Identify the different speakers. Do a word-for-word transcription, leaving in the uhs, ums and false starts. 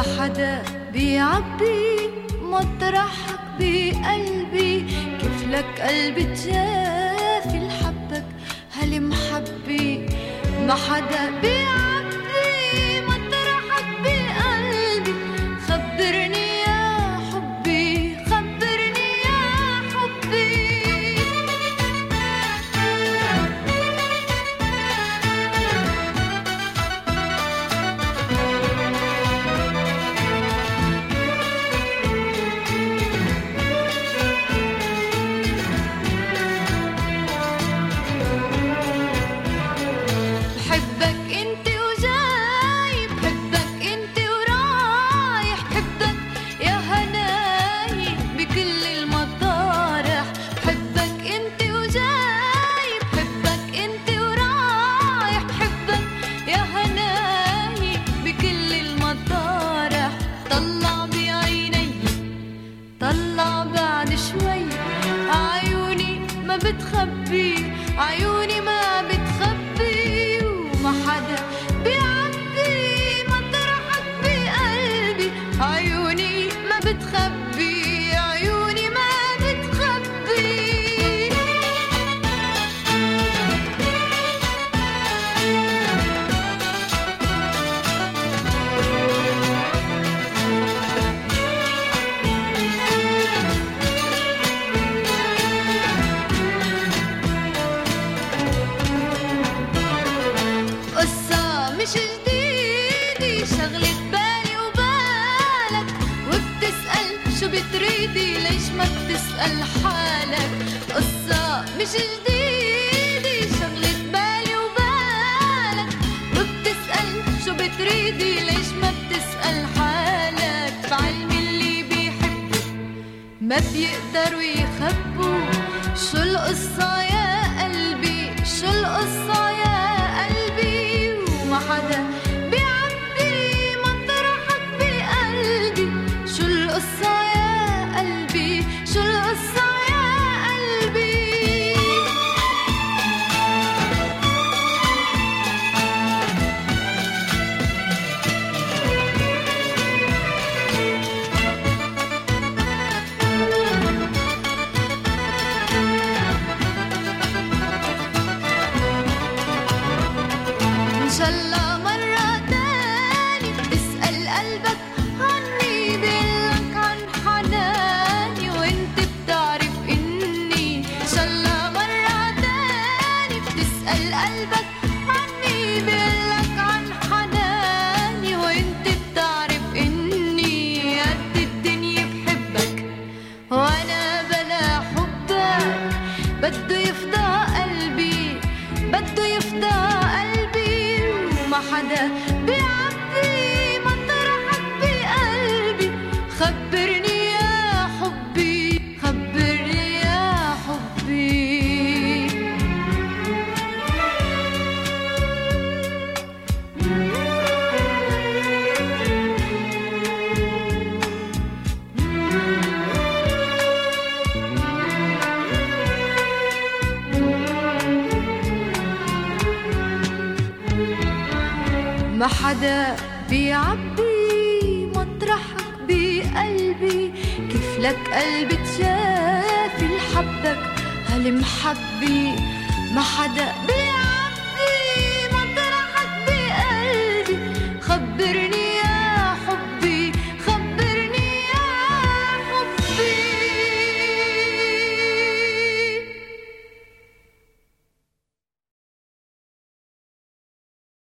Speaker 1: ما حدا بيعبي مطرحك بقلبي، كيف لك قلبي تجافي لحبك هالمحبي. ما حدا بيعبي مطرحك بقلبي، خبرني يا حبي خبرني يا حبي. بتخبي عيوني ما بتخبي، وما حدا بيعبي مطرحك بقلبي، عيوني ما بتخبي عيوني ما بتخبي. مش جديدي شغلة بالي وبالك، وبتسأل شو بتريدي ليش ما بتسأل حالك. قصة مش جديدي شغلة بالي وبالك، وبتسأل شو بتريدي ليش ما بتسأل حالك. بعلم اللي بيحبوا ما بيقدروا يخبوا، شو القصة يا قلبي شو القصة يا قلبي. ما حدا بيعبي مطرحك بقلبي، شو القصة يا قلبي شو القصة يا قلبي. إن شاء الله مرة تاني تسأل قلبك عني، بقلك عن حناني وانت بتعرف إني. إن شاء الله مرة تاني بتسأل قلبك عني، بقلك عن حناني وانت بتعرف إني. قد الدنيا بحبك وأنا بلا حبك، بده يفضى قلبي بده يفضى قلبي. وما حدا بيعبي مطرحك بقلبي، خبرني يا حبي خبرني يا حبي. ما حدا بيعبي مطرحك بقلبي، كيف لك قلبي تجافي لحبك هالمحبي. ما حدا بيعبي